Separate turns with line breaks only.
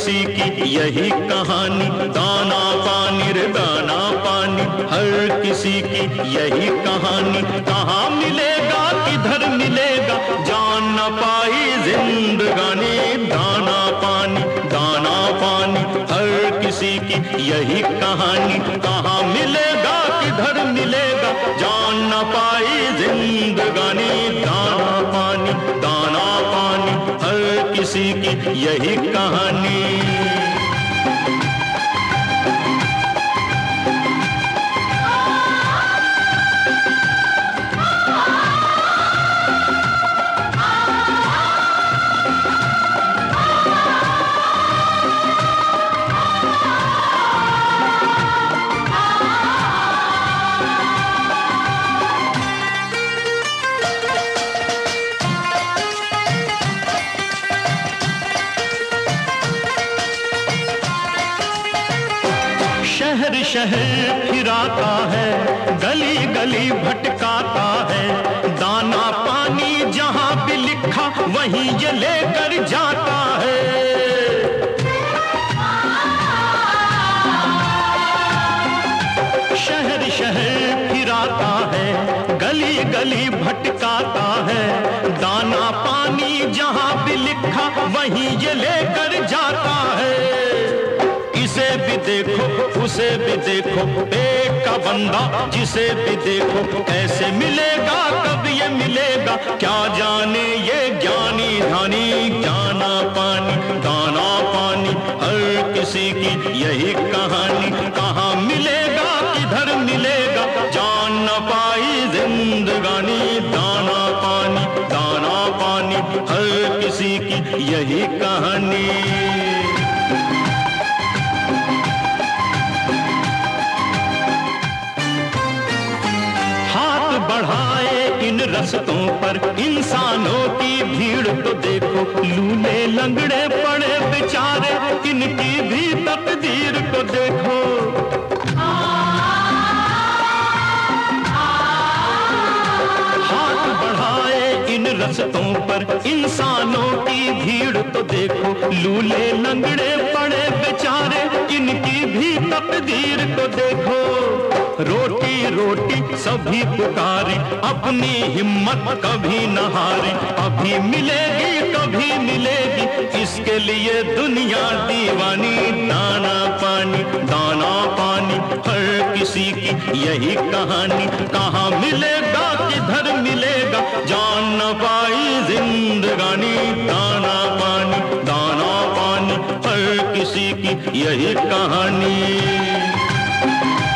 किसी की यही कहानी, दाना पानी रे दाना पानी, हर किसी की यही कहानी। कहाँ मिलेगा किधर मिलेगा, जान न पाई जिंदगानी। दाना पानी दाना पानी, हर किसी की यही कहानी। कहाँ मिलेगा किधर मिलेगा, जान न पाई जिंदगानी। दाना पानी दाना पानी, हर किसी की यही कहानी। शहर शहर फिराता है, गली गली भटकाता है, दाना पानी जहां भी लिखा वहीं ये लेकर जाता है। शहर शहर फिराता है, गली गली भटकाता है, दाना पानी जहां भी लिखा वहीं ये लेकर जाता है। इसे भी देखो उसे भी देखो, एक का बंदा जिसे भी देखो, कैसे मिलेगा कब ये मिलेगा, क्या जाने ये ज्ञानी ध्यानी। दाना पानी दाना पानी, हर किसी की यही कहानी। कहाँ मिलेगा किधर मिलेगा, जान न पाई जिंदगानी। दाना पानी, हर किसी की यही कहानी। बढ़ाए इन रस्तों पर इंसानों की भीड़ तो देखो, लूले लंगड़े पड़े बेचारे, इनकी भी तकदीर को देखो। हाथ बढ़ाए इन रस्तों पर इंसानों की भीड़ तो देखो, लूले लंगड़े पड़े बेचारे, इनकी भी तकदीर को देखो। रोटी रोटी सभी पुकारे, अपनी हिम्मत कभी न हारे, अभी मिलेगी कभी मिलेगी, इसके लिए दुनिया दीवानी। दाना पानी, हर किसी की यही कहानी। कहाँ मिलेगा किधर मिलेगा, जान न पाई जिंदगानी। दाना पानी, हर किसी की यही कहानी।